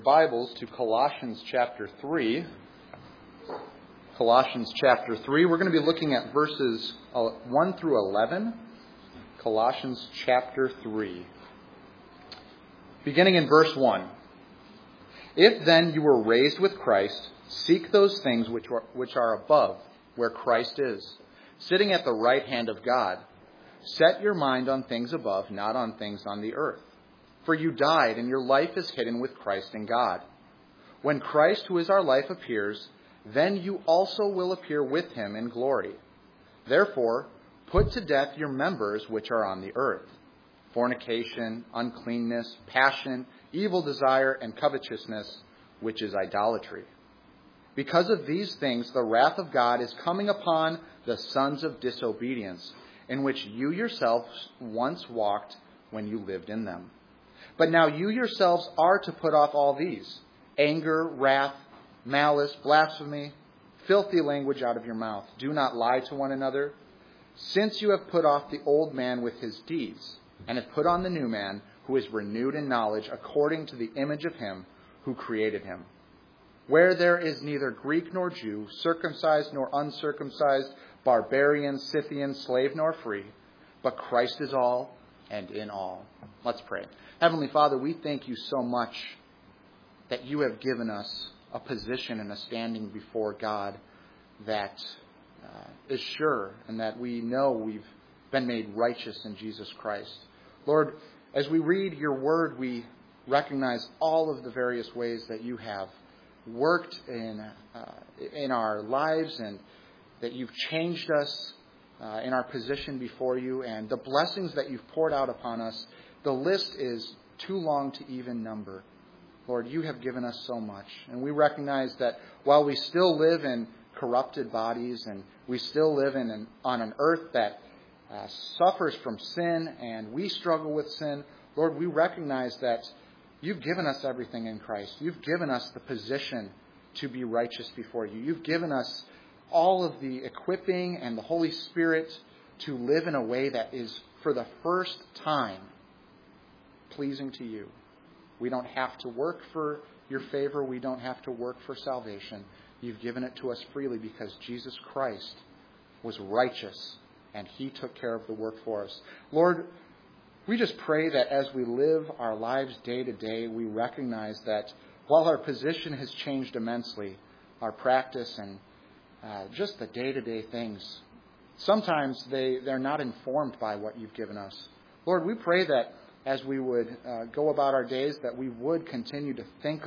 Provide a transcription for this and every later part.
Bibles to Colossians chapter 3. Colossians chapter 3. We're going to be looking at verses 1 through 11. Colossians chapter 3. Beginning in verse 1. If then you were raised with Christ, seek those things which are above, where Christ is, sitting at the right hand of God. Set your mind on things above, not on things on the earth. For you died, and your life is hidden with Christ in God. When Christ, who is our life, appears, then you also will appear with him in glory. Therefore, put to death your members which are on the earth: fornication, uncleanness, passion, evil desire, and covetousness, which is idolatry. Because of these things, the wrath of God is coming upon the sons of disobedience, in which you yourselves once walked when you lived in them. But now you yourselves are to put off all these: anger, wrath, malice, blasphemy, filthy language out of your mouth. Do not lie to one another, since you have put off the old man with his deeds, and have put on the new man, who is renewed in knowledge according to the image of him who created him. Where there is neither Greek nor Jew, circumcised nor uncircumcised, barbarian, Scythian, slave nor free, but Christ is all and in all. Let's pray. Heavenly Father, we thank you so much that you have given us a position and a standing before God that is sure, and that we know we've been made righteous in Jesus Christ. Lord, as we read your word, we recognize all of the various ways that you have worked in our lives, and that you've changed us in our position before you, and the blessings that you've poured out upon us. The list is too long to even number. Lord, you have given us so much. And we recognize that while we still live in corrupted bodies, and we still live on an earth that suffers from sin, and we struggle with sin, Lord, we recognize that you've given us everything in Christ. You've given us the position to be righteous before you. You've given us all of the equipping and the Holy Spirit to live in a way that is, for the first time, pleasing to you. We don't have to work for your favor. We don't have to work for salvation. You've given it to us freely because Jesus Christ was righteous and he took care of the work for us. Lord, we just pray that as we live our lives day to day, we recognize that while our position has changed immensely, our practice and just the day-to-day things, sometimes they're not informed by what you've given us. Lord, we pray that as we would go about our days, that we would continue to think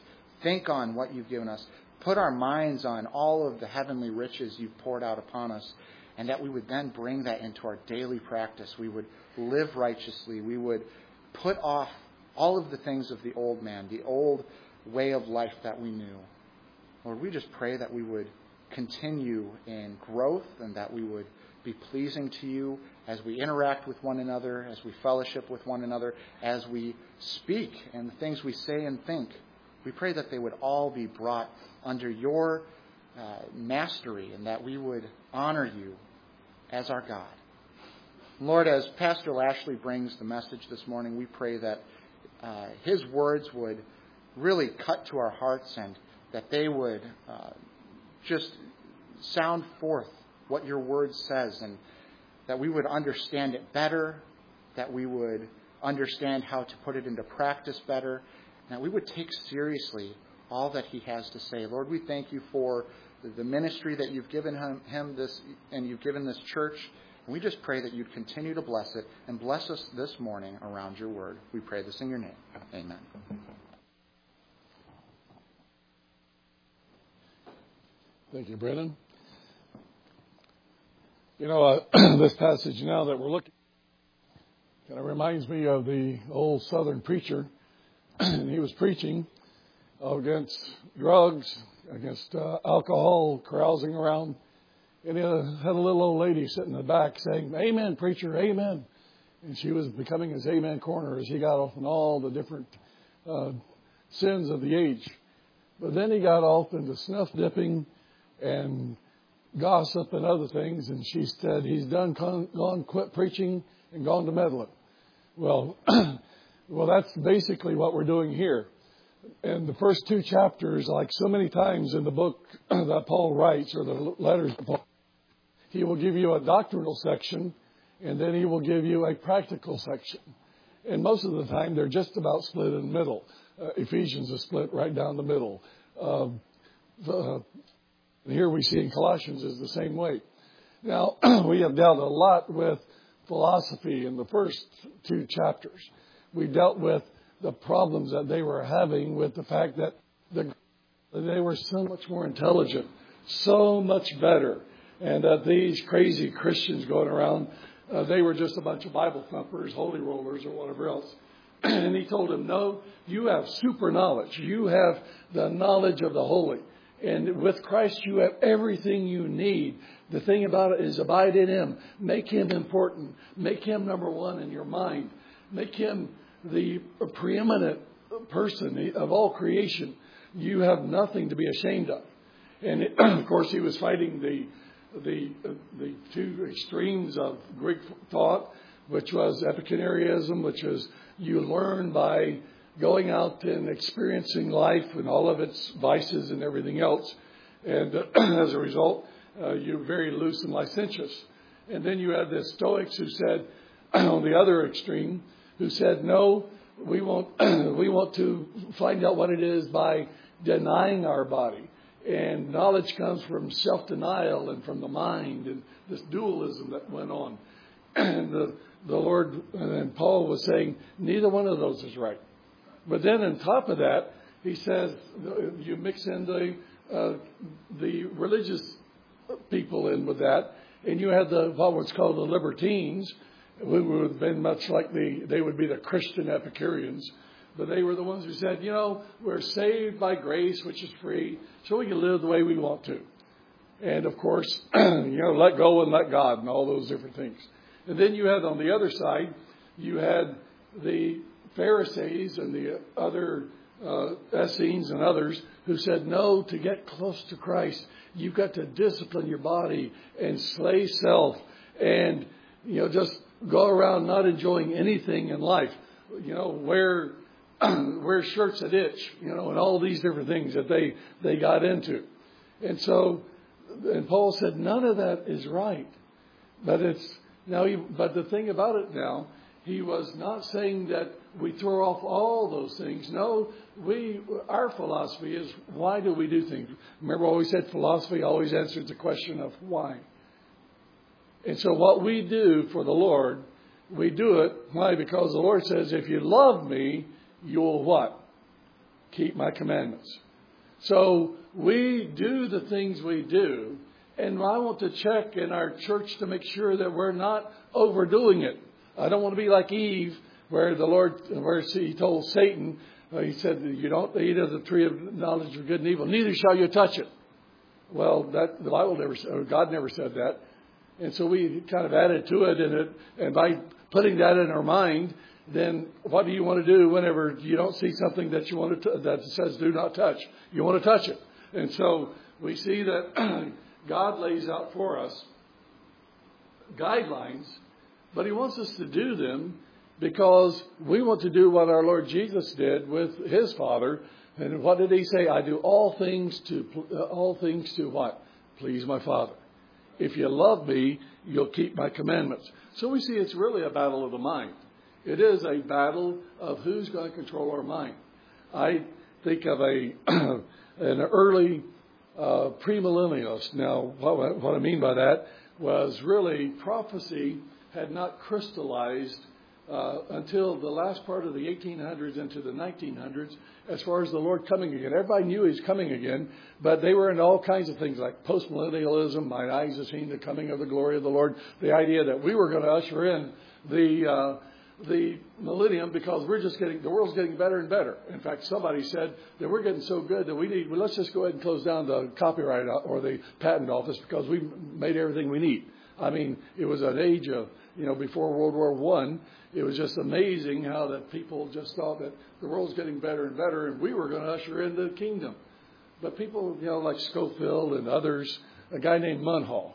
on what you've given us, put our minds on all of the heavenly riches you've poured out upon us, and that we would then bring that into our daily practice. We would live righteously. We would put off all of the things of the old man, the old way of life that we knew. Lord, we just pray that we would continue in growth, and that we would be pleasing to you as we interact with one another, as we fellowship with one another, as we speak, and the things we say and think. We pray that they would all be brought under your mastery, and that we would honor you as our God. Lord, as Pastor Lashley brings the message this morning, we pray that his words would really cut to our hearts, and that they would just sound forth what your word says, and that we would understand it better, that we would understand how to put it into practice better, and that we would take seriously all that he has to say. Lord, we thank you for the ministry that you've given him this, and you've given this church. And we just pray that you'd continue to bless it, and bless us this morning around your word. We pray this in your name. Amen. Thank you, Brennan. You know, this passage now that we're looking at kind of reminds me of the old Southern preacher. And he was preaching against drugs, against alcohol, carousing around. And he had a little old lady sitting in the back saying, "Amen, preacher, amen." And she was becoming his amen corner as he got off on all the different sins of the age. But then he got off into snuff dipping and gossip and other things, and she said he's gone quit preaching and gone to meddling. Well, that's basically what we're doing here. in the first 2 chapters, like so many times in the book that Paul writes, or the letters of Paul, he will give you a doctrinal section, and then he will give you a practical section. And most of the time, they're just about split in the middle. Ephesians is split right down the middle. Here we see in Colossians is the same way. Now, we have dealt a lot with philosophy in the first 2 chapters. We dealt with the problems that they were having with the fact that they were so much more intelligent, so much better, and that these crazy Christians going around, they were just a bunch of Bible thumpers, holy rollers, or whatever else. And he told them, no, you have super knowledge. You have the knowledge of the holy. And with Christ, you have everything you need. The thing about it is abide in Him. Make Him important. Make Him number one in your mind. Make Him the preeminent person of all creation. You have nothing to be ashamed of. And of course, he was fighting the 2 extremes of Greek thought, which was Epicureanism, which was you learn by going out and experiencing life and all of its vices and everything else. And as a result, you're very loose and licentious. And then you had the Stoics who said, on the other extreme, who said, no, we want to find out what it is by denying our body. And knowledge comes from self-denial and from the mind, and this dualism that went on. And the Lord and Paul was saying, neither one of those is right. But then on top of that, he says, you mix in the religious people in with that, and you had what was called the libertines, who would have been much like they would be the Christian Epicureans. But they were the ones who said, we're saved by grace, which is free, so we can live the way we want to. And of course, let go and let God and all those different things. And then you had on the other side, you had the Pharisees and the other Essenes and others who said, no, to get close to Christ, you've got to discipline your body and slay self and, just go around not enjoying anything in life. Wear shirts that itch, and all these different things that they got into. And so, and Paul said, none of that is right. But but the thing about it now, he was not saying that we throw off all those things. No, our philosophy is, why do we do things? Remember, I always said philosophy always answers the question of why. And so what we do for the Lord, we do it. Why? Because the Lord says, if you love me, you'll what? Keep my commandments. So we do the things we do. And I want to check in our church to make sure that we're not overdoing it. I don't want to be like Eve, where he told Satan, he said, you don't eat of the tree of knowledge of good and evil, neither shall you touch it. Well, the Bible never said, or God never said that. And so we kind of added to it, and by putting that in our mind, then what do you want to do whenever you don't see something that you want to that says do not touch? You want to touch it. And so we see that God lays out for us guidelines, but He wants us to do them because we want to do what our Lord Jesus did with His Father. And what did He say? I do all things to what? Please my Father. If you love me, you'll keep my commandments. So we see it's really a battle of the mind. It is a battle of who's going to control our mind. I think of an early premillennialist. Now, what I mean by that was really prophecy had not crystallized until the last part of the 1800s into the 1900s as far as the Lord coming again. Everybody knew He's coming again, but they were into all kinds of things like postmillennialism, my eyes have seen the coming of the glory of the Lord, the idea that we were going to usher in the millennium because the world's getting better and better. In fact, somebody said that we're getting so good that let's just go ahead and close down the copyright or the patent office because we've made everything we need. I mean, it was an age of, before World War I, it was just amazing how that people just thought that the world's getting better and better and we were going to usher in the kingdom. But people, like Scofield and others, a guy named Munhall,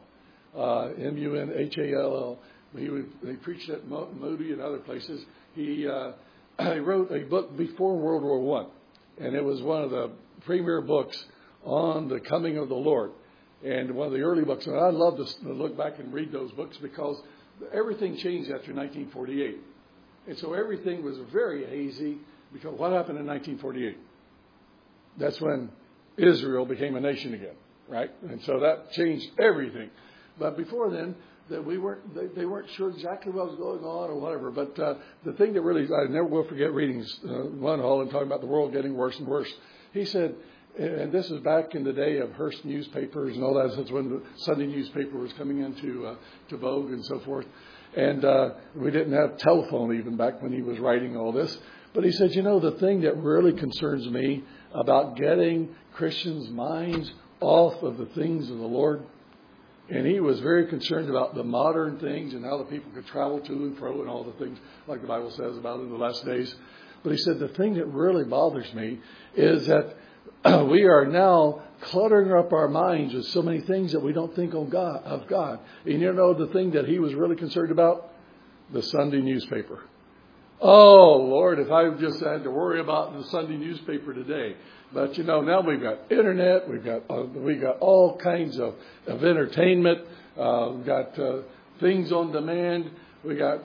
Munhall, he preached at Moody and other places. He wrote a book before World War I. And it was one of the premier books on the coming of the Lord. And one of the early books. And I love to look back and read those books because everything changed after 1948. And so everything was very hazy because what happened in 1948? That's when Israel became a nation again, right? And so that changed everything. But before then, that they weren't sure exactly what was going on or whatever. But the thing that really, I never will forget reading Ron Holland talking about the world getting worse and worse. He said, and this is back in the day of Hearst newspapers and all that. That's when the Sunday newspaper was coming into to vogue and so forth. And we didn't have telephone even back when he was writing all this. But he said, the thing that really concerns me about getting Christians' minds off of the things of the Lord. And he was very concerned about the modern things and how the people could travel to and fro and all the things like the Bible says about in the last days. But he said, the thing that really bothers me is that we are now cluttering up our minds with so many things that we don't think of God. And the thing that he was really concerned about? The Sunday newspaper. Oh, Lord, if I just had to worry about the Sunday newspaper today. But, now we've got internet. We've got all kinds of entertainment. We've got things on demand. We got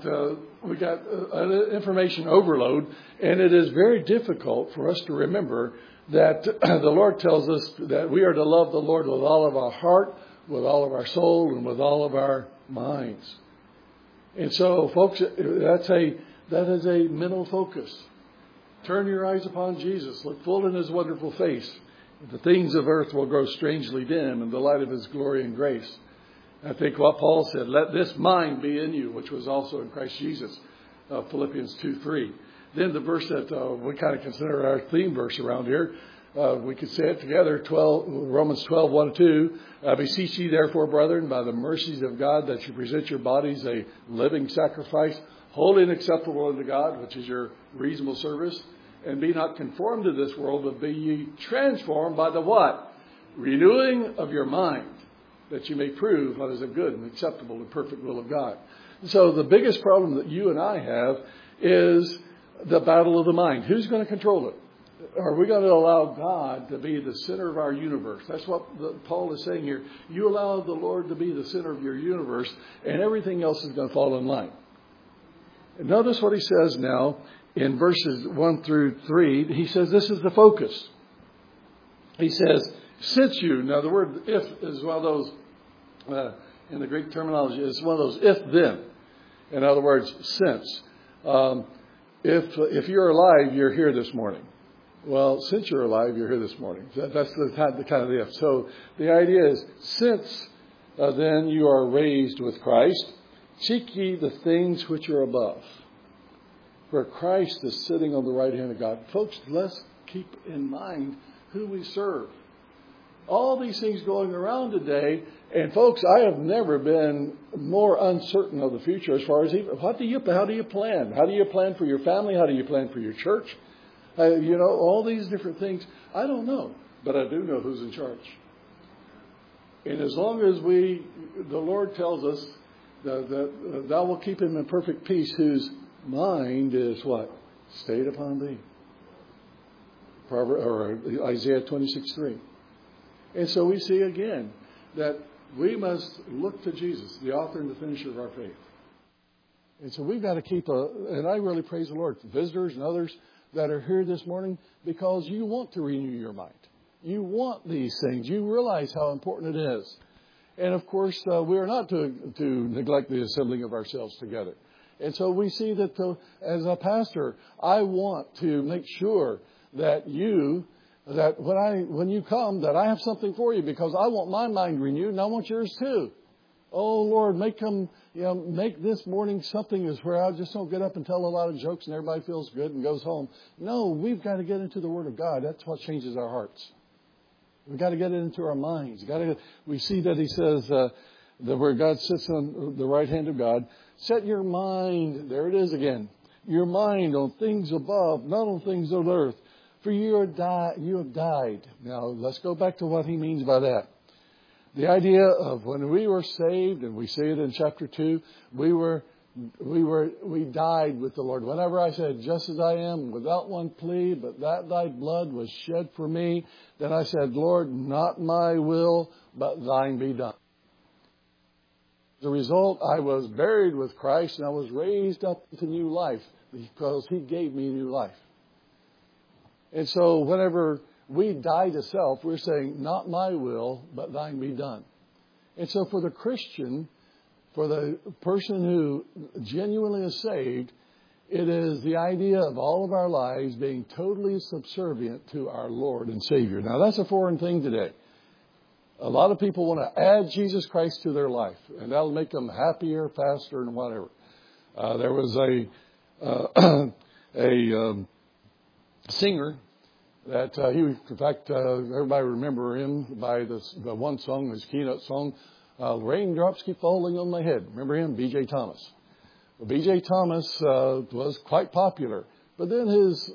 information overload. And it is very difficult for us to remember that the Lord tells us that we are to love the Lord with all of our heart, with all of our soul, and with all of our minds. And so, folks, that is a mental focus. Turn your eyes upon Jesus. Look full in his wonderful face. The things of earth will grow strangely dim in the light of his glory and grace. I think what Paul said, let this mind be in you, which was also in Christ Jesus, Philippians 2:3. Then the verse that we kind of consider our theme verse around here, we could say it together, Romans 12:1-2. Beseech ye therefore, brethren, by the mercies of God, that you present your bodies a living sacrifice, holy and acceptable unto God, which is your reasonable service. And be not conformed to this world, but be ye transformed by the what? Renewing of your mind, that you may prove what is a good and acceptable and perfect will of God. And so the biggest problem that you and I have is the battle of the mind. Who's going to control it? Are we going to allow God to be the center of our universe? That's what Paul is saying here. You allow the Lord to be the center of your universe, and everything else is going to fall in line. And notice what he says now in verses 1-3. He says this is the focus. He says, since you, now the word if is one of those, in the Greek terminology, is one of those if-then. In other words, since. If you're alive, you're here this morning. Well, since you're alive, you're here this morning. That's the kind of the if. So the idea is, since then you are raised with Christ, seek ye the things which are above, where Christ is sitting on the right hand of God. Folks, let's keep in mind who we serve. All these things going around today, and folks, I have never been more uncertain of the future as far as how do you plan? How do you plan for your family? How do you plan for your church? All these different things. I don't know, but I do know who's in charge. And as long as the Lord tells us that thou will keep him in perfect peace, whose mind is what? Stayed upon thee. Isaiah 26:3. And so we see again that we must look to Jesus, the author and the finisher of our faith. And so we've got to keep and I really praise the Lord for visitors and others that are here this morning, because you want to renew your mind. You want these things. You realize how important it is. And of course, we are not to neglect the assembling of ourselves together. And so we see that as a pastor, I want to make sure that when you come, that I have something for you, because I want my mind renewed and I want yours too. Oh Lord, make this morning something is where I just don't get up and tell a lot of jokes and everybody feels good and goes home. No, we've got to get into the Word of God. That's what changes our hearts. We've got to get it into our minds. We see that he says that where God sits on the right hand of God, set your mind, there it is again, your mind on things above, not on things on earth. For you have died. Now, let's go back to what he means by that. The idea of when we were saved, and we see it in chapter 2, we were we died with the Lord. Whenever I said, just as I am, without one plea, but that thy blood was shed for me, then I said, Lord, not my will, but thine be done. As a result, I was buried with Christ and I was raised up to new life because He gave me new life. And so whenever we die to self, we're saying, not my will, but thine be done. And so for the Christian, for the person who genuinely is saved, it is the idea of all of our lives being totally subservient to our Lord and Savior. Now, that's a foreign thing today. A lot of people want to add Jesus Christ to their life, and that'll make them happier, faster, and whatever. There was a singer that in fact, everybody remember him by the one song, his keynote song, Raindrops Keep Falling on My Head. Remember him? B.J. Thomas. Well, B.J. Thomas was quite popular, but then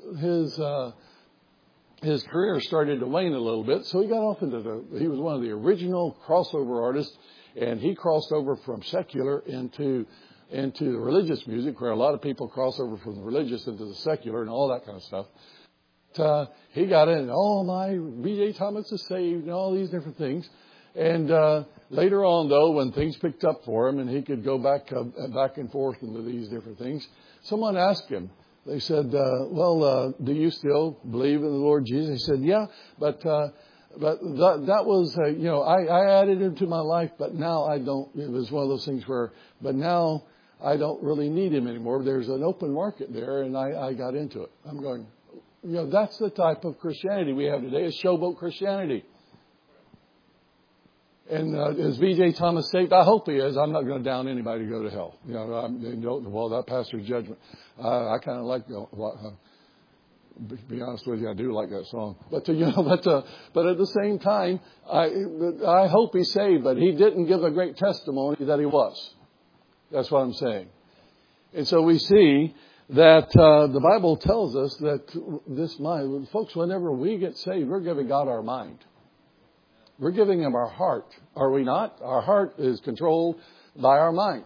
his career started to wane a little bit, so he got off he was one of the original crossover artists, and he crossed over from secular into religious music, where a lot of people cross over from the religious into the secular and all that kind of stuff. He got in, my B.J. Thomas is saved and all these different things. And later on, though, when things picked up for him and he could go back and forth into these different things, someone asked him, they said, do you still believe in the Lord Jesus? He said, yeah, but that was, I added him to my life, but now I don't. It was one of those things but now I don't really need him anymore. There's an open market there, and I got into it. I'm going, that's the type of Christianity we have today, is showboat Christianity. And is B.J. Thomas saved? I hope he is. I'm not going to down anybody to go to hell. That pastor's judgment. I kind of like, to be honest with you, I do like that song. But at the same time, I hope he's saved. But he didn't give a great testimony that he was. That's what I'm saying. And so we see that the Bible tells us that this mind, folks, whenever we get saved, we're giving God our mind. We're giving Him our heart, are we not? Our heart is controlled by our mind.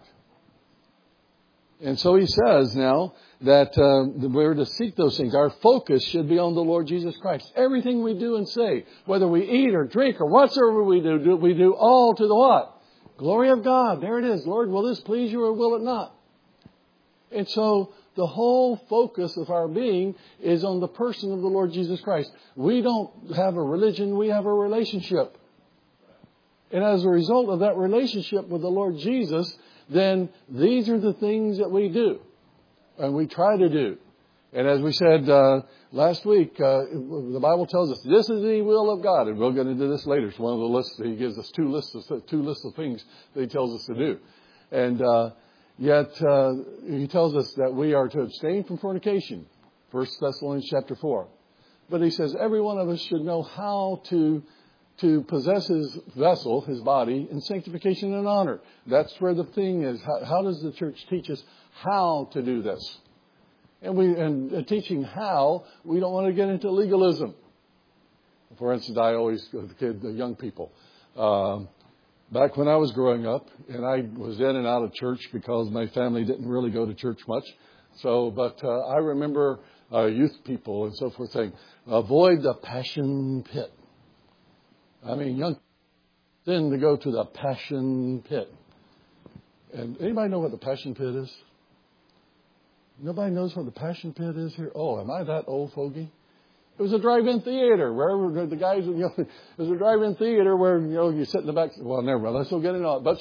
And so He says now that we're to seek those things. Our focus should be on the Lord Jesus Christ. Everything we do and say, whether we eat or drink or whatsoever we do all to the what? Glory of God. There it is. Lord, will this please you or will it not? And so the whole focus of our being is on the person of the Lord Jesus Christ. We don't have a religion, we have a relationship. And as a result of that relationship with the Lord Jesus, then these are the things that we do and we try to do. And as we said last week, the Bible tells us this is the will of God. And we'll get into this later. It's one of the lists. He gives us two lists of things that He tells us to do. And Yet He tells us that we are to abstain from fornication, 1 Thessalonians chapter 4. But He says every one of us should know how to possess his vessel, his body, in sanctification and honor. That's where the thing is. How does the church teach us how to do this? And teaching how, we don't want to get into legalism. For instance, I always go to the young people. Back when I was growing up, and I was in and out of church because my family didn't really go to church much. But I remember youth people and so forth saying, avoid the passion pit. I mean, young then to go to the passion pit. And anybody know what the passion pit is? Nobody knows what the passion pit is here? Oh, am I that old fogey? It was a drive-in theater where the guys, it was a drive-in theater where, you sit in the back. Well, never mind. Let's not get into it. But,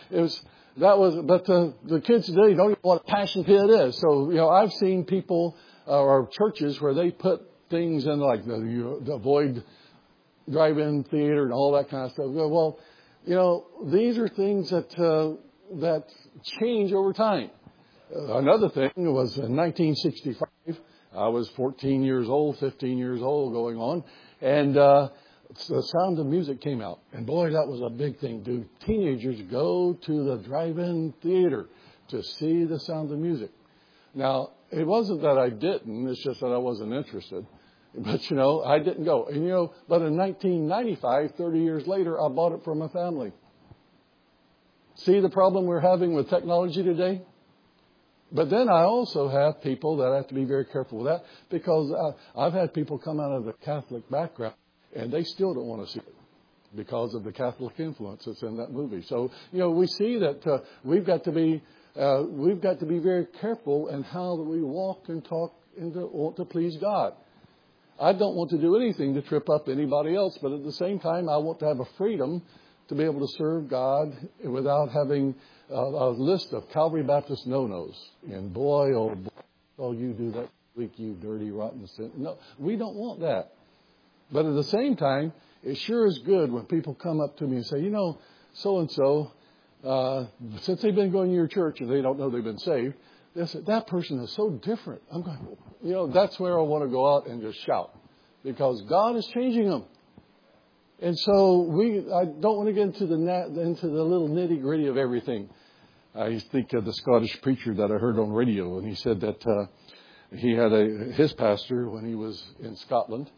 the kids today don't even know what a passion pit is. So, I've seen people or churches where they put things in like the avoid drive-in theater and all that kind of stuff. Well, these are things that change over time. Another thing was in 1965. I was 15 years old going on. And the Sound of Music came out. And boy, that was a big thing. Do teenagers go to the drive-in theater to see the Sound of Music? Now, it wasn't that I didn't. It's just that I wasn't interested. But, I didn't go. And, but in 1995, 30 years later, I bought it for my family. See the problem we're having with technology today? But then I also have people that have to be very careful with that, because I've had people come out of the Catholic background and they still don't want to see it because of the Catholic influence that's in that movie. So, we see that we've got to be very careful in how we walk and talk and want to please God. I don't want to do anything to trip up anybody else, but at the same time, I want to have a freedom to be able to serve God without having a list of Calvary Baptist no-nos. And boy, you do that week, you dirty, rotten sin. No, we don't want that. But at the same time, it sure is good when people come up to me and say, so-and-so, since they've been going to your church and they don't know they've been saved, they say, that person is so different. I'm going, that's where I want to go out and just shout, because God is changing them. And so I don't want to get into the little nitty-gritty of everything. I think of the Scottish preacher that I heard on radio, and he said that he had his pastor, when he was in Scotland,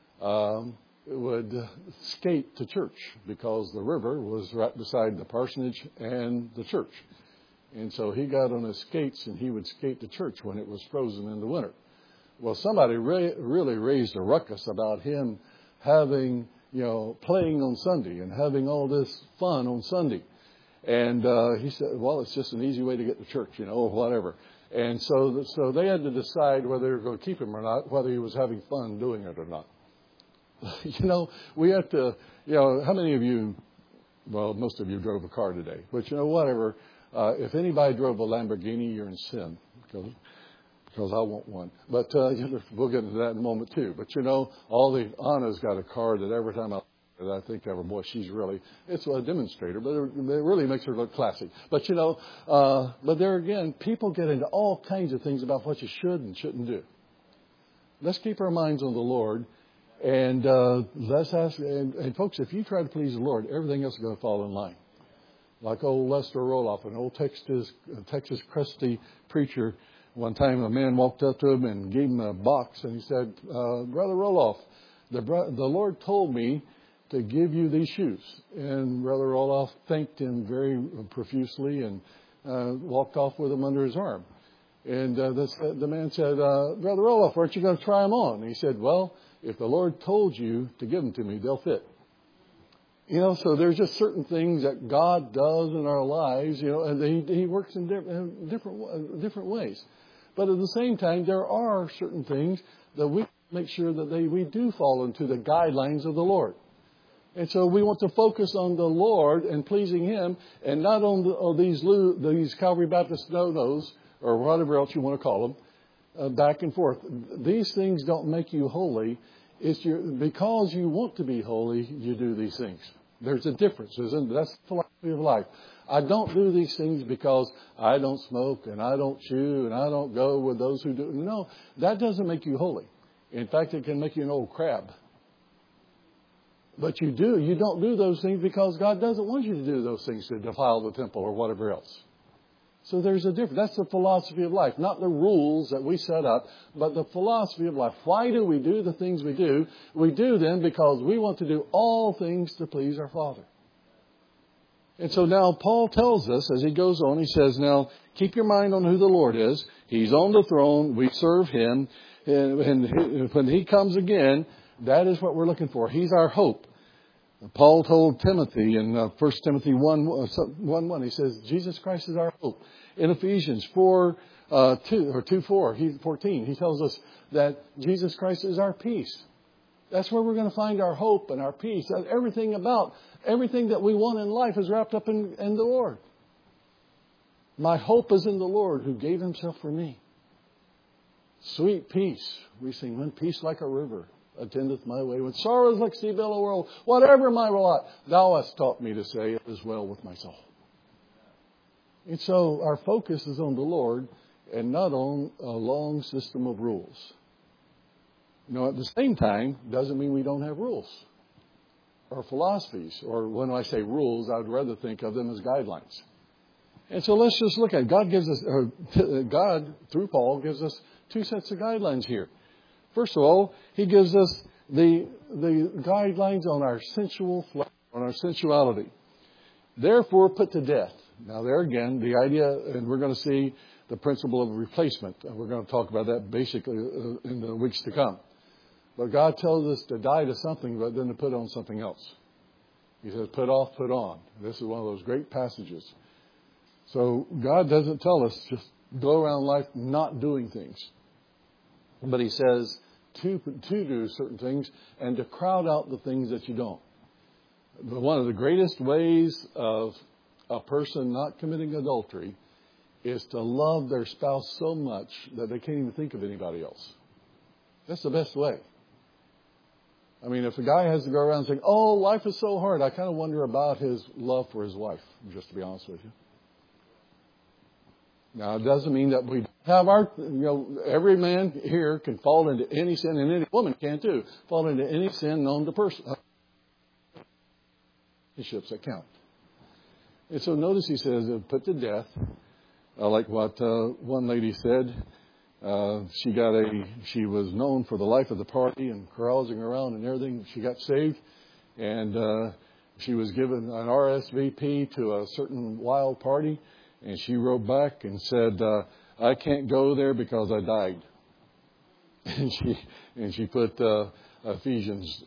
would skate to church because the river was right beside the parsonage and the church. And so he got on his skates and he would skate to church when it was frozen in the winter. Well, somebody really raised a ruckus about him having, playing on Sunday and having all this fun on Sunday. And he said, well, it's just an easy way to get to church, or whatever. And so they had to decide whether they were going to keep him or not, whether he was having fun doing it or not. We have to, how many of you, well, most of you drove a car today, but whatever. If anybody drove a Lamborghini, you're in sin, because I want one. But we'll get into that in a moment too. But Anna's got a car that every time I think of her, boy, it's a demonstrator, but it really makes her look classy. But but there again, people get into all kinds of things about what you should and shouldn't do. Let's keep our minds on the Lord, and let's ask. And folks, if you try to please the Lord, everything else is going to fall in line. Like old Lester Roloff, an old Texas crusty preacher. One time a man walked up to him and gave him a box, and he said, Brother Roloff, the Lord told me to give you these shoes. And Brother Roloff thanked him very profusely and walked off with them under his arm. And the man said, Brother Roloff, aren't you going to try them on? And he said, well, if the Lord told you to give them to me, they'll fit. So there's just certain things that God does in our lives, and He works in different ways. But at the same time, there are certain things that we make sure that we do fall into the guidelines of the Lord. And so we want to focus on the Lord and pleasing Him, and not on these Calvary Baptist no-nos, or whatever else you want to call them, back and forth. These things don't make you holy. Because you want to be holy, you do these things. There's a difference, isn't there? That's the philosophy of life. I don't do these things because I don't smoke and I don't chew and I don't go with those who do. No, that doesn't make you holy. In fact, it can make you an old crab. But you don't do those things because God doesn't want you to do those things to defile the temple or whatever else. So there's a difference. That's the philosophy of life, not the rules that we set up, but the philosophy of life. Why do we do the things we do? We do them because we want to do all things to please our Father. And so now Paul tells us, as he goes on, he says, now keep your mind on who the Lord is. He's on the throne. We serve Him. And when He comes again, that is what we're looking for. He's our hope. Paul told Timothy in 1 Timothy 1:1, he says, Jesus Christ is our hope. In Ephesians 2:14, he tells us that Jesus Christ is our peace. That's where we're going to find our hope and our peace. Everything that we want in life is wrapped up in the Lord. My hope is in the Lord who gave Himself for me. Sweet peace. We sing, when peace like a river attendeth my way, when sorrows like sea billow roll, whatever my lot, Thou hast taught me to say, it is well with my soul. And so our focus is on the Lord and not on a long system of rules. At the same time, doesn't mean we don't have rules or philosophies. Or when I say rules, I'd rather think of them as guidelines. And so let's just look at it. God, through Paul, gives us two sets of guidelines here. First of all, he gives us the guidelines on our sensual flesh, on our sensuality. Therefore, put to death. Now, there again, the idea, and we're going to see the principle of replacement. We're going to talk about that basically in the weeks to come. But God tells us to die to something, but then to put on something else. He says, put off, put on. This is one of those great passages. So God doesn't tell us just go around life not doing things. But He says to do certain things and to crowd out the things that you don't. One of the greatest ways of a person not committing adultery is to love their spouse so much that they can't even think of anybody else. That's the best way. I mean, if a guy has to go around saying, oh, life is so hard, I kind of wonder about his love for his wife, just to be honest with you. Now, it doesn't mean that we have every man here can fall into any sin, and any woman can too, fall into any sin known to person. Relationships that count. And so notice he says, put to death, like what one lady said. She was known for the life of the party and carousing around and everything. She got saved, and she was given an RSVP to a certain wild party, and she wrote back and said, I can't go there because I died. And she put Ephesians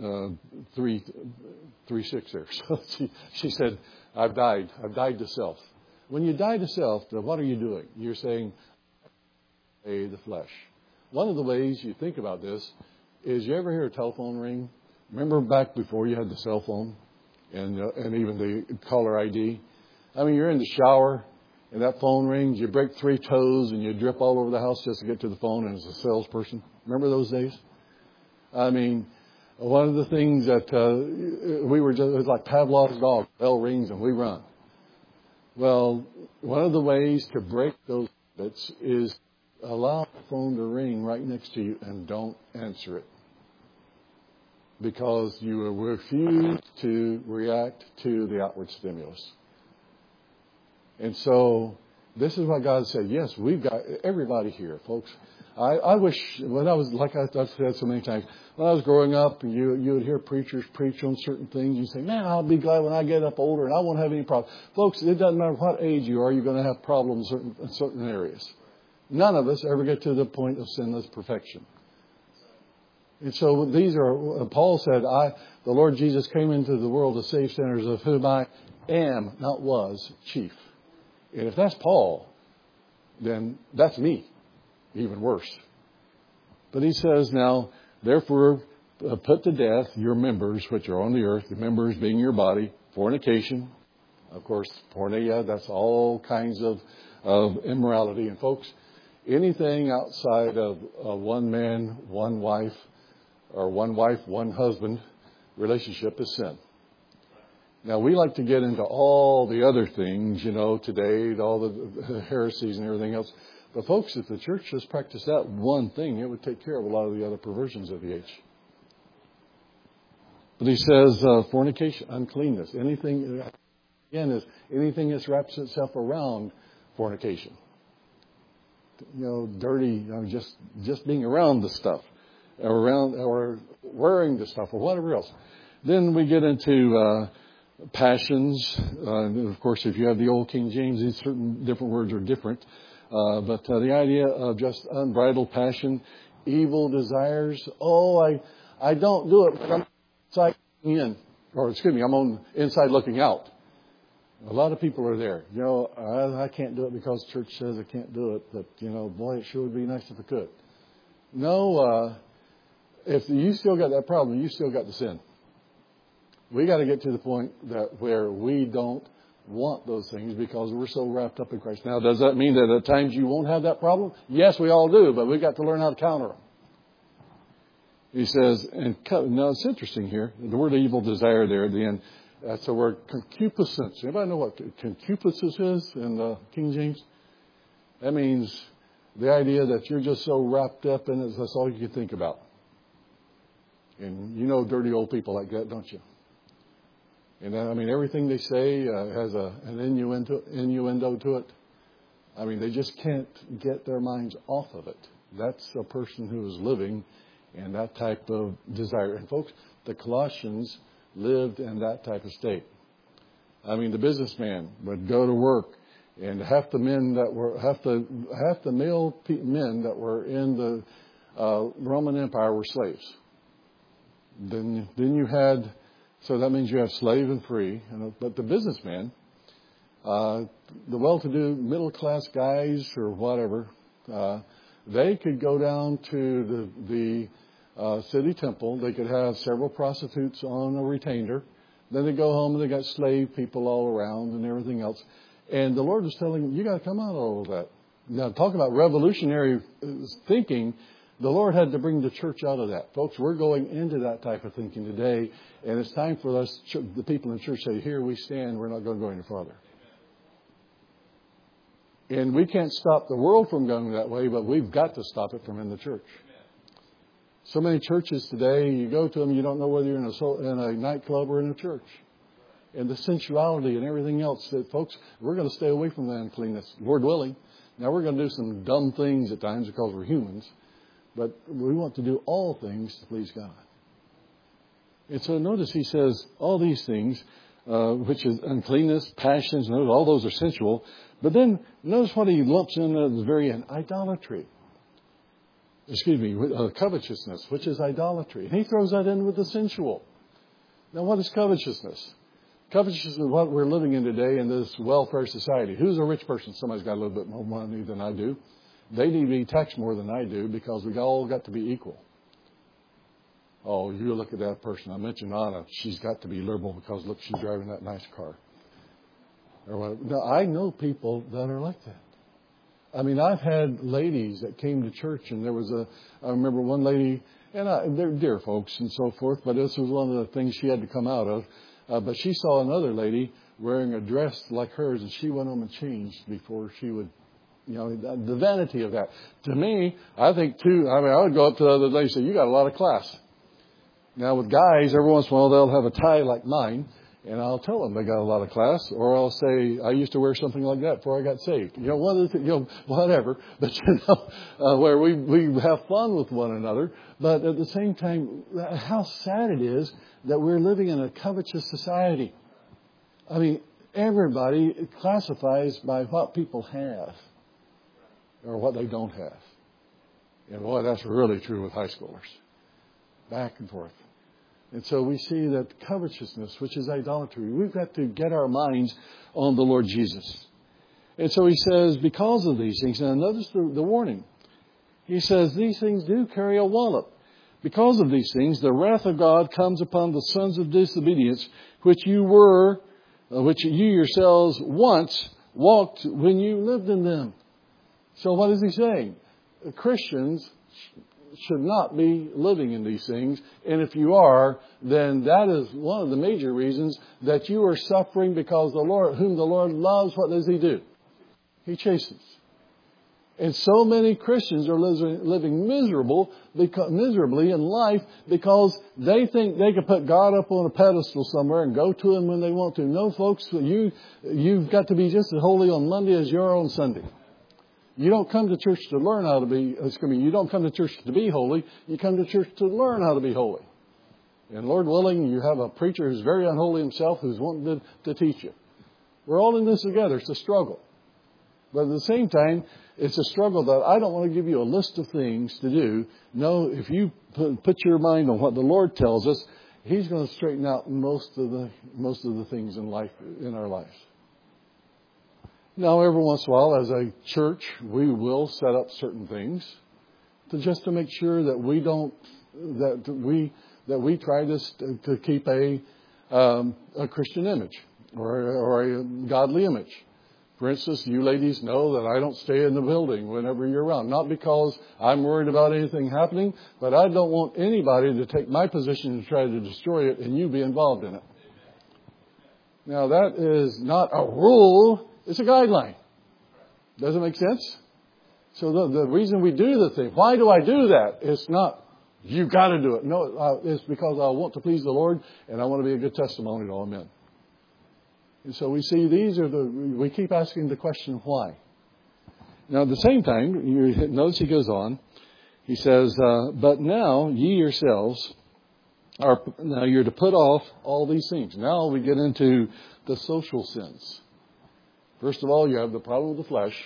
3:6 there. So she said, I've died to self. When you die to self, then what are you doing? You're saying, the flesh. One of the ways you think about this is, you ever hear a telephone ring? Remember back before you had the cell phone and even the caller ID? I mean, you're in the shower and that phone rings, you break 3 toes and you drip all over the house just to get to the phone, and it's a salesperson. Remember those days? I mean, one of the things that it was like Pavlov's dog. Bell rings and we run. Well, one of the ways to break those habits is allow the phone to ring right next to you and don't answer it. Because you will refuse to react to the outward stimulus. And so, this is what God said. Yes, we've got everybody here, folks. I wish, when I was, like I've said so many times, when I was growing up and you would hear preachers preach on certain things, you say, man, I'll be glad when I get up older and I won't have any problems. Folks, it doesn't matter what age you are, you're going to have problems in certain areas. None of us ever get to the point of sinless perfection. And so these are, Paul said, the Lord Jesus came into the world to save sinners, of whom I am, not was, chief. And if that's Paul, then that's me. Even worse. But he says now, therefore, put to death your members which are on the earth, the members being your body, fornication. Of course, porneia, that's all kinds of immorality. And folks, anything outside of a one man, one wife, or one wife, one husband relationship is sin. Now, we like to get into all the other things, today, all the heresies and everything else. But folks, if the church just practiced that one thing, it would take care of a lot of the other perversions of the age. But he says, fornication, uncleanness, anything that wraps itself around fornication. Dirty, just being around the stuff, or wearing the stuff, or whatever else. Then we get into passions. And of course, if you have the old King James, these certain different words are different. But the idea of just unbridled passion, evil desires. Oh, I don't do it, but I'm inside looking in. I'm on inside looking out. A lot of people are there. I can't do it because church says I can't do it. But, boy, it sure would be nice if I could. No, if you still got that problem, you still got the sin. We got to get to the point where we don't want those things because we're so wrapped up in Christ. Now, does that mean that at times you won't have that problem? Yes, we all do, but we've got to learn how to counter them. He says, now it's interesting here, the word evil desire there at the end, that's the word concupiscence. Anybody know what concupiscence is in the King James? That means the idea that you're just so wrapped up in it, that's all you can think about. And dirty old people like that, don't you? And everything they say has an innuendo to it. They just can't get their minds off of it. That's a person who is living in that type of desire. And folks, the Colossians lived in that type of state. The businessman would go to work And half the men that were half the male men that were in the Roman Empire were slaves. Then you had, so that means you have slave and free. But the businessman, the well-to-do middle-class guys or whatever, they could go down to the city temple. They could have several prostitutes on a retainer. Then they go home and they got slave people all around and everything else. And the Lord was telling them, you got to come out of all of that. Now, talking about revolutionary thinking, the Lord had to bring the church out of that. Folks, we're going into that type of thinking today. And it's time for us, the people in the church, say, here we stand. We're not going to go any farther. And we can't stop the world from going that way, but we've got to stop it from in the church. So many churches today, you go to them, you don't know whether you're in a nightclub or in a church. And the sensuality and everything else. That, folks, we're going to stay away from that uncleanness, Lord willing. Now, we're going to do some dumb things at times because we're humans. But we want to do all things to please God. And so notice he says all these things, which is uncleanness, passions, all those are sensual. But then notice what he lumps in at the very end, idolatry. Covetousness, which is idolatry. And he throws that in with the sensual. Now, what is covetousness? Covetousness is what we're living in today in this welfare society. Who's a rich person? Somebody's got a little bit more money than I do. They need to be taxed more than I do because we all got to be equal. Oh, you look at that person. I mentioned Anna. She's got to be liberal because, look, she's driving that nice car. Now, I know people that are like that. I mean, I've had ladies that came to church, and I remember one lady, and they're dear folks and so forth, but this was one of the things she had to come out of. But she saw another lady wearing a dress like hers, and she went home and changed before she would, the vanity of that. To me, I think, I would go up to the other lady and say, you got a lot of class. Now, with guys, every once in a while, they'll have a tie like mine, and I'll tell them they got a lot of class, or I'll say, I used to wear something like that before I got saved. Whatever. But, where we have fun with one another. But at the same time, how sad it is that we're living in a covetous society. I mean, everybody classifies by what people have or what they don't have. And boy, that's really true with high schoolers. Back and forth. And so we see that covetousness, which is idolatry, we've got to get our minds on the Lord Jesus. And so he says, because of these things, now notice the warning. He says, these things do carry a wallop. Because of these things, the wrath of God comes upon the sons of disobedience, which you yourselves once walked when you lived in them. So what is he saying? Christians should not be living in these things. And if you are, then that is one of the major reasons that you are suffering, because the Lord, whom the Lord loves, what does he do? He chastens. And so many Christians are living miserably in life because they think they can put God up on a pedestal somewhere and go to him when they want to. No, folks, you've got to be just as holy on Monday as you are on Sunday. You don't come to church to learn how to be, you don't come to church to be holy. You come to church to learn how to be holy. And Lord willing, you have a preacher who's very unholy himself who's wanting to teach you. We're all in this together. It's a struggle. But at the same time, it's a struggle that I don't want to give you a list of things to do. No, if you put your mind on what the Lord tells us, he's going to straighten out most of the things in life, in our lives. Now, every once in a while, as a church, we will set up certain things just to make sure that we don't, that we try to keep a Christian image or a godly image. For instance, you ladies know that I don't stay in the building whenever you're around. Not because I'm worried about anything happening, but I don't want anybody to take my position and try to destroy it and you be involved in it. Now, that is not a rule. It's a guideline. Does it make sense? So the reason we do the thing, why do I do that? It's not, you got to do it. No, it's because I want to please the Lord and I want to be a good testimony to all men. And so we see we keep asking the question, why? Now, at the same time, you notice he goes on. He says, but now ye yourselves you're to put off all these things. Now we get into the social sins. First of all, you have the problem of the flesh.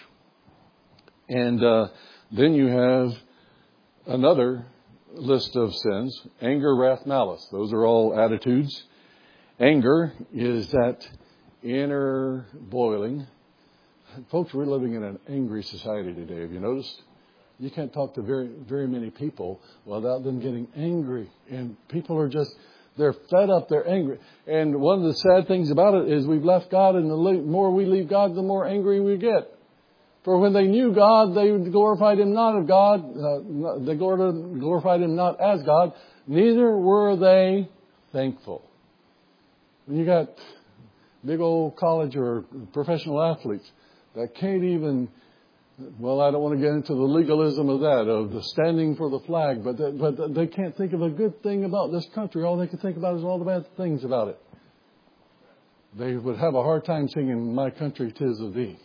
And then you have another list of sins: anger, wrath, malice. Those are all attitudes. Anger is that inner boiling. Folks, we're living in an angry society today. Have you noticed? You can't talk to very, very many people without them getting angry. And people are just, they're fed up, they're angry. And one of the sad things about it is we've left God, and the more we leave God, the more angry we get. For when they knew God, they glorified Him not of God. They glorified Him not as God. Neither were they thankful. When you got big old college or professional athletes that can't even, well, I don't want to get into the legalism of that, of the standing for the flag, but they can't think of a good thing about this country. All they can think about is all the bad things about it. They would have a hard time singing, "My country, 'tis of thee,"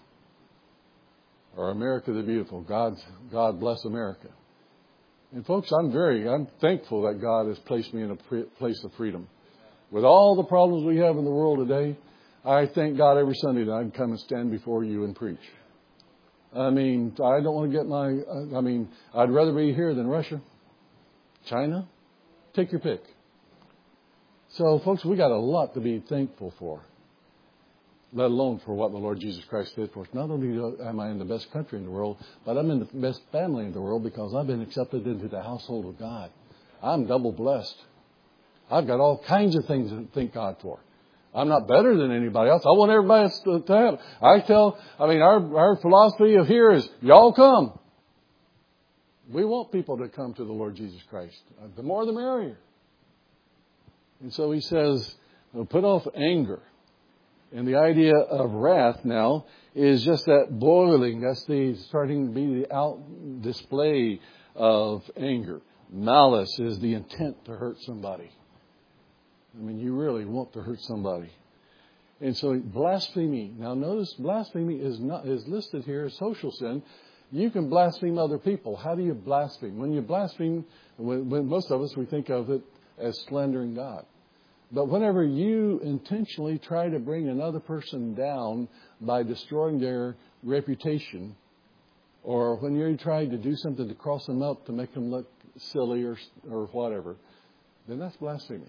or "America the beautiful." God bless America. And folks, I'm thankful that God has placed me in a place of freedom. With all the problems we have in the world today, I thank God every Sunday that I can come and stand before you and preach. I mean, I don't want to get I'd rather be here than Russia, China. Take your pick. So, folks, we got a lot to be thankful for, let alone for what the Lord Jesus Christ did for us. Not only am I in the best country in the world, but I'm in the best family in the world because I've been accepted into the household of God. I'm double blessed. I've got all kinds of things to thank God for. I'm not better than anybody else. I want everybody else to have. Our philosophy of here is, y'all come. We want people to come to the Lord Jesus Christ. The more the merrier. And so he says, put off anger. And the idea of wrath now is just that boiling. That's starting to be the out display of anger. Malice is the intent to hurt somebody. I mean, you really want to hurt somebody. And so blasphemy. Now notice blasphemy is listed here as social sin. You can blaspheme other people. How do you blaspheme? When you blaspheme, when most of us, we think of it as slandering God. But whenever you intentionally try to bring another person down by destroying their reputation, or when you try to do something to cross them up to make them look silly or whatever, then that's blasphemy.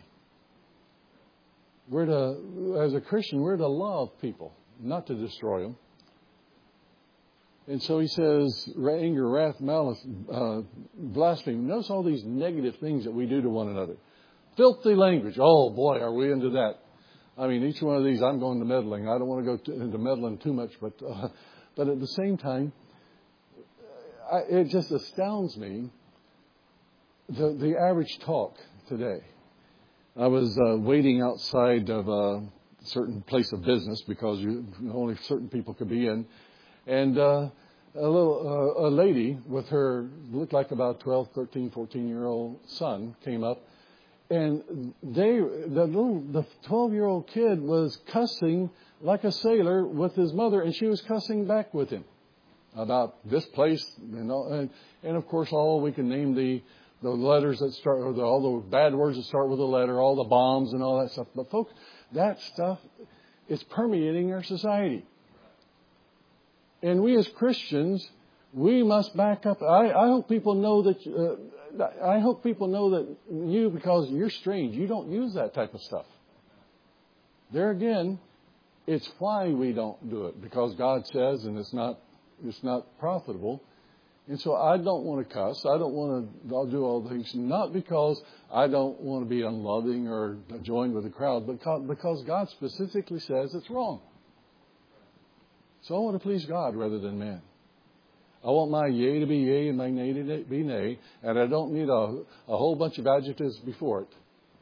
As a Christian, we're to love people, not to destroy them. And so he says, anger, wrath, malice, blasphemy. Notice all these negative things that we do to one another. Filthy language. Oh, boy, are we into that. I mean, each one of these, I'm going to meddling. I don't want to go into meddling too much, but at the same time, it just astounds me, the average talk today. I was waiting outside of a certain place of business because only certain people could be in. And a lady with her, looked like about 12, 13, 14-year-old son came up. And the 12-year-old kid was cussing like a sailor with his mother, and she was cussing back with him about this place. And of course, all we can name the letters that start, or all the bad words that start with a letter, all the bombs and all that stuff. But folks, that stuff is permeating our society. And we as Christians, we must back up. I hope people know that. I hope people know that you, because you're strange, you don't use that type of stuff. There again, it's why we don't do it, because God says, and it's not profitable. And so I don't want to cuss. I don't want to. I'll do all the things, not because I don't want to be unloving or join with the crowd, but because God specifically says it's wrong. So I want to please God rather than man. I want my yea to be yea and my nay to be nay, and I don't need a whole bunch of adjectives before it.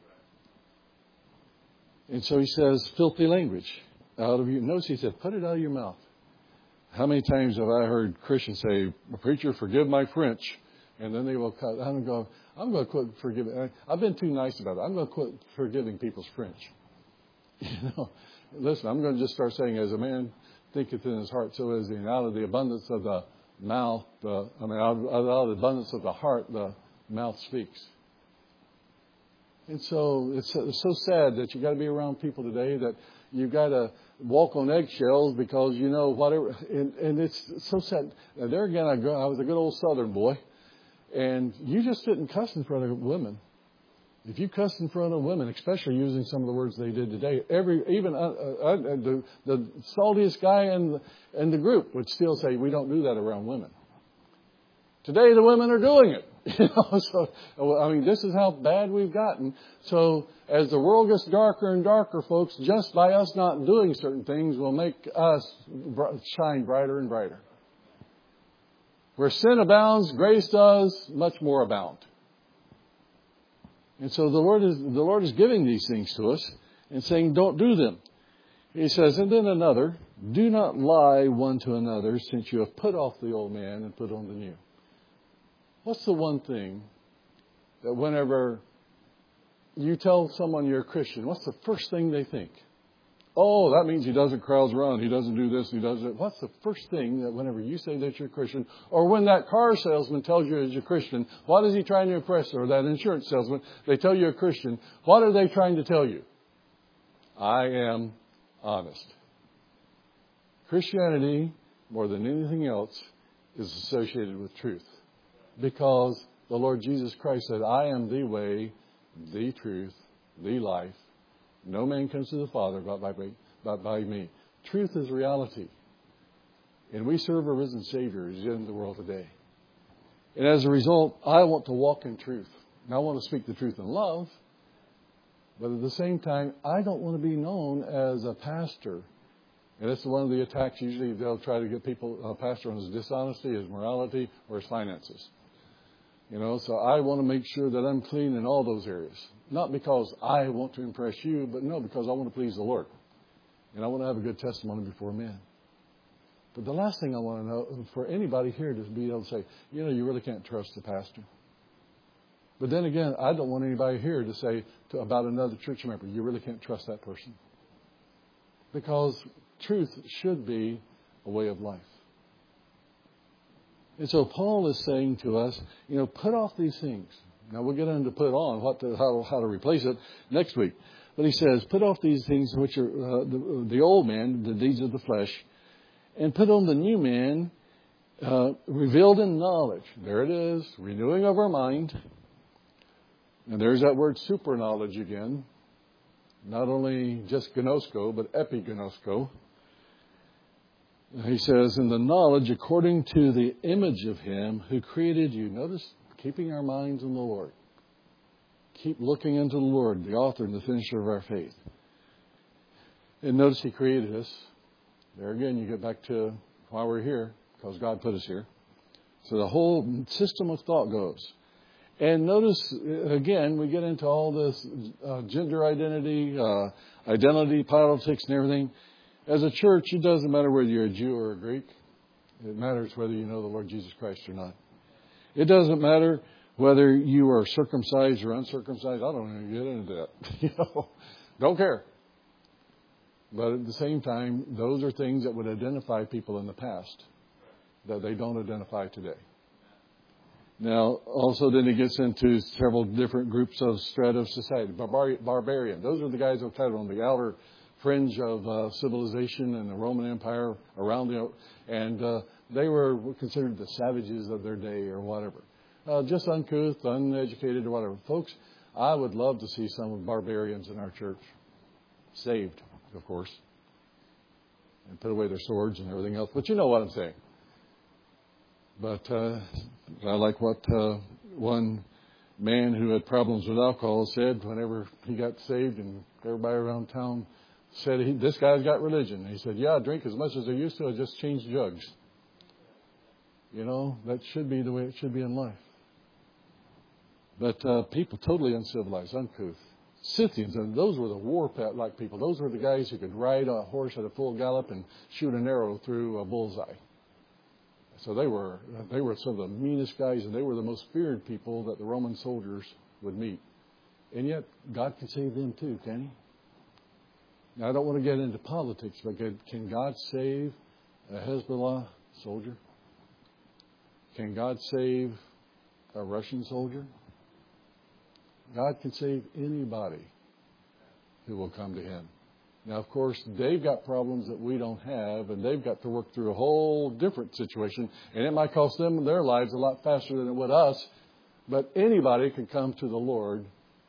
And so he says, filthy language out of you. Notice he said, put it out of your mouth. How many times have I heard Christians say, "Preacher, forgive my French," and then they will cut. I'm going to quit forgiving. I've been too nice about it. I'm going to quit forgiving people's French. Listen, I'm going to just start saying, as a man thinketh in his heart, so is he. And out of the abundance of the mouth, out of the abundance of the heart, the mouth speaks. And so it's so sad that you got to be around people today that you've got to walk on eggshells because, you know, whatever. And it's so sad. Now, there again, I was a good old Southern boy. And you just didn't cuss in front of women. If you cuss in front of women, especially using some of the words they did today, even the saltiest guy in the group would still say, we don't do that around women. Today, the women are doing it. You know, so, I mean, this is how bad we've gotten. So as the world gets darker and darker, folks, just by us not doing certain things will make us shine brighter and brighter. Where sin abounds, grace does much more abound. And so the Lord is giving these things to us and saying, don't do them. He says, and then another, do not lie one to another, since you have put off the old man and put on the new. What's the one thing that whenever you tell someone you're a Christian, what's the first thing they think? Oh, that means he doesn't carouse around, he doesn't do this, he does that. What's the first thing that whenever you say that you're a Christian, or when that car salesman tells you you're a Christian, what is he trying to impress? Or that insurance salesman, they tell you a Christian, what are they trying to tell you? I am honest. Christianity, more than anything else, is associated with truth. Because the Lord Jesus Christ said, I am the way, the truth, the life. No man comes to the Father but by me. Truth is reality. And we serve a risen Savior who's in the world today. And as a result, I want to walk in truth. And I want to speak the truth in love. But at the same time, I don't want to be known as a pastor. And that's one of the attacks. Usually they'll try to get people, a pastor on his dishonesty, his morality, or his finances. You know, so I want to make sure that I'm clean in all those areas. Not because I want to impress you, but no, because I want to please the Lord. And I want to have a good testimony before men. But the last thing I want to know, for anybody here to be able to say, you know, you really can't trust the pastor. But then again, I don't want anybody here to say about another church member, you really can't trust that person. Because truth should be a way of life. And so Paul is saying to us, you know, put off these things. Now we'll get into put on, how to replace it next week. But he says, put off these things which are the old man, the deeds of the flesh, and put on the new man, revealed in knowledge. There it is, renewing of our mind. And there's that word super knowledge again. Not only just gnosko, but epignosko. He says, in the knowledge according to the image of him who created you. Notice, keeping our minds on the Lord. Keep looking into the Lord, the author and the finisher of our faith. And notice he created us. There again, you get back to why we're here, because God put us here. So the whole system of thought goes. And notice, again, we get into all this gender identity, identity politics and everything. As a church, it doesn't matter whether you're a Jew or a Greek. It matters whether you know the Lord Jesus Christ or not. It doesn't matter whether you are circumcised or uncircumcised. I don't even get into that. You know, don't care. But at the same time, those are things that would identify people in the past that they don't identify today. Now, also then it gets into several different groups of strata of society. Barbarian. Those are the guys that are on the outer fringe of civilization and the Roman Empire around and they were considered the savages of their day or whatever. Just uncouth, uneducated or whatever. Folks, I would love to see some of the barbarians in our church saved, of course, and put away their swords and everything else. But you know what I'm saying. But I like what one man who had problems with alcohol said whenever he got saved, and everybody around town said, this guy's got religion. He said, yeah, I drink as much as I used to. I just changed jugs. You know, that should be the way it should be in life. But people totally uncivilized, uncouth. Scythians, and those were the war-like people. Those were the guys who could ride a horse at a full gallop and shoot an arrow through a bullseye. So they were some of the meanest guys, and they were the most feared people that the Roman soldiers would meet. And yet, God can save them too, can He? Now, I don't want to get into politics, but can God save a Hezbollah soldier? Can God save a Russian soldier? God can save anybody who will come to Him. Now, of course, they've got problems that we don't have, and they've got to work through a whole different situation, and it might cost them their lives a lot faster than it would us, but anybody can come to the Lord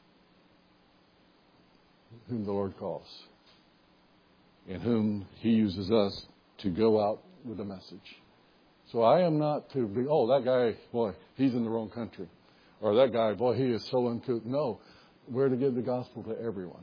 whom the Lord calls, and whom He uses us to go out with a message. So I am not to be, oh, that guy, boy, he's in the wrong country. Or that guy, boy, he is so uncouth. No, we're to give the gospel to everyone.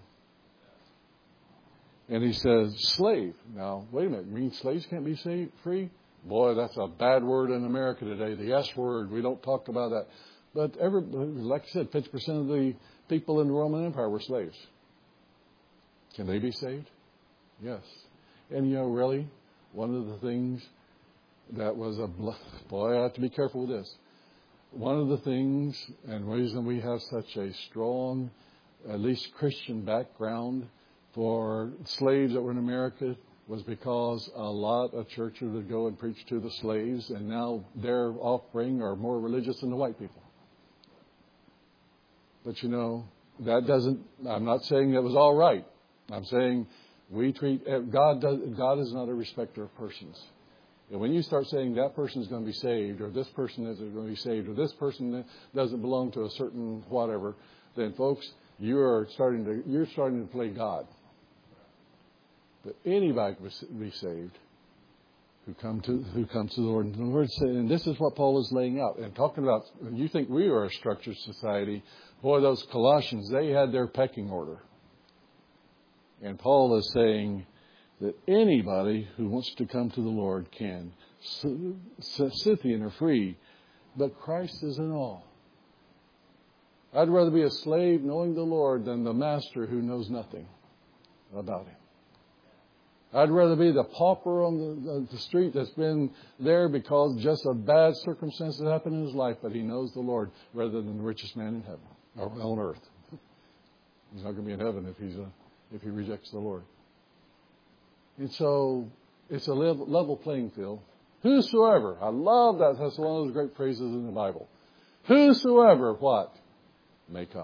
And he says, slave. Now, wait a minute. You mean slaves can't be free? Boy, that's a bad word in America today. The S word. We don't talk about that. But like I said, 50% of the people in the Roman Empire were slaves. Can they be saved? Yes. And you know, really, one of the things that was boy, I have to be careful with this. One of the things and reason we have such a strong, at least Christian background for slaves that were in America was because a lot of churches would go and preach to the slaves, and now their offspring are more religious than the white people. But you know, that doesn't, I'm not saying that was all right. I'm saying we treat, God is not a respecter of persons. And when you start saying that person is going to be saved, or this person isn't going to be saved, or this person doesn't belong to a certain whatever, then folks, you're starting to play God. But anybody can be saved who comes to the Lord. And the Lord said, and this is what Paul is laying out. And talking about, when you think we are a structured society, boy, those Colossians, they had their pecking order. And Paul is saying that anybody who wants to come to the Lord can. Scythian are free, but Christ is in all. I'd rather be a slave knowing the Lord than the master who knows nothing about Him. I'd rather be the pauper on the street that's been there because just a bad circumstance that happened in his life, but he knows the Lord, rather than the richest man in heaven or on earth. He's not going to be in heaven if he rejects the Lord. And so it's a level playing field. Whosoever, I love that. That's one of those great phrases in the Bible. Whosoever, what? May come.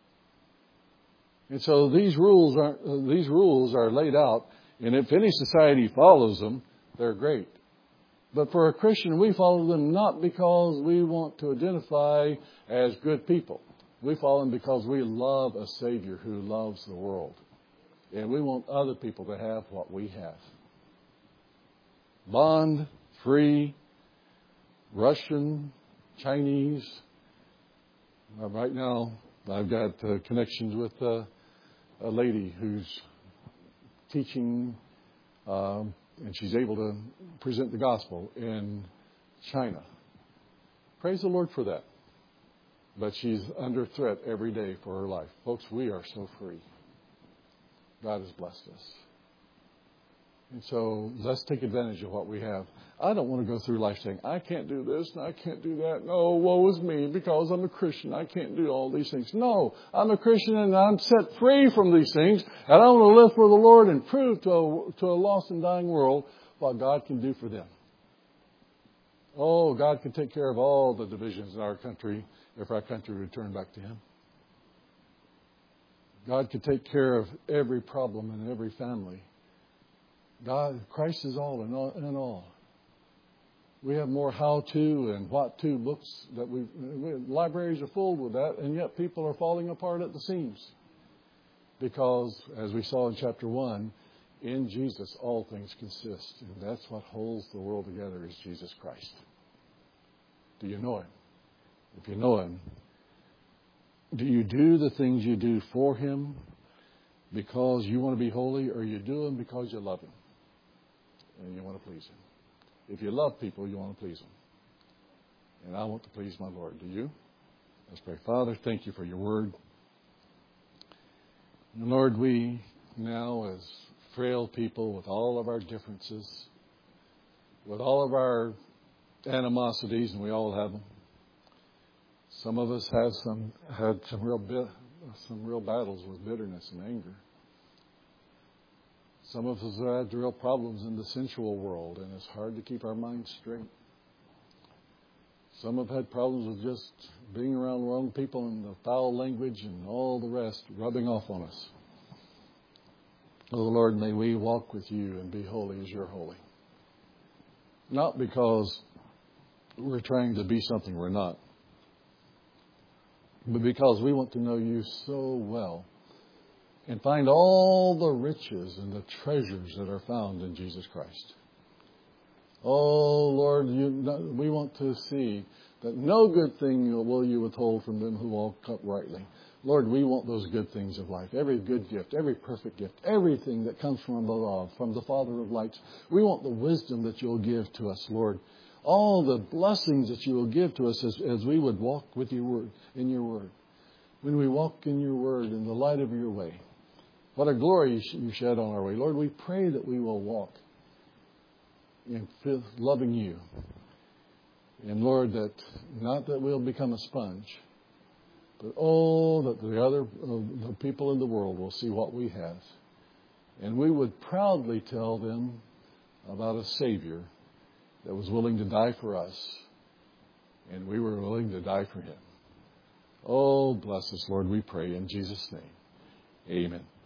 And so these rules are laid out. And if any society follows them, they're great. But for a Christian, we follow them not because we want to identify as good people. We follow them because we love a Savior who loves the world. And we want other people to have what we have. Bond, free, Russian, Chinese. Right now, I've got connections with a lady who's teaching, and she's able to present the gospel in China. Praise the Lord for that. But she's under threat every day for her life. Folks, we are so free. God has blessed us. And so let's take advantage of what we have. I don't want to go through life saying, I can't do this and I can't do that. No, woe is me because I'm a Christian. I can't do all these things. No, I'm a Christian and I'm set free from these things. And I want to live for the Lord and prove to a lost and dying world what God can do for them. Oh, God can take care of all the divisions in our country if our country returned back to Him. God can take care of every problem in every family. Christ is all in all. We have more how-to and what-to books that libraries are full with that, and yet people are falling apart at the seams. Because, as we saw in chapter 1, in Jesus all things consist. And that's what holds the world together is Jesus Christ. Do you know Him? If you know Him, do you do the things you do for Him because you want to be holy, or you do them because you love Him and you want to please Him? If you love people, you want to please them. And I want to please my Lord. Do you? Let's pray. Father, thank You for Your word. And Lord, we now as frail people with all of our differences, with all of our animosities, and we all have them. Some of us had some real battles with bitterness and anger. Some of us have had real problems in the sensual world, and it's hard to keep our minds straight. Some have had problems with just being around wrong people and the foul language and all the rest rubbing off on us. Oh, Lord, may we walk with you and be holy as you're holy. Not because we're trying to be something we're not, but because we want to know you so well and find all the riches and the treasures that are found in Jesus Christ. Oh, Lord, we want to see that no good thing will you withhold from them who walk uprightly. Lord, we want those good things of life, every good gift, every perfect gift, everything that comes from above, from the Father of lights. We want the wisdom that you'll give to us, Lord. All the blessings that you will give to us as we would walk with your word, in your word. When we walk in your word, in the light of your way. What a glory you shed on our way. Lord, we pray that we will walk in loving you. And Lord, that not that we'll become a sponge, but that the people in the world will see what we have. And we would proudly tell them about a Savior that was willing to die for us, and we were willing to die for him. Oh, bless us, Lord, we pray in Jesus' name. Amen.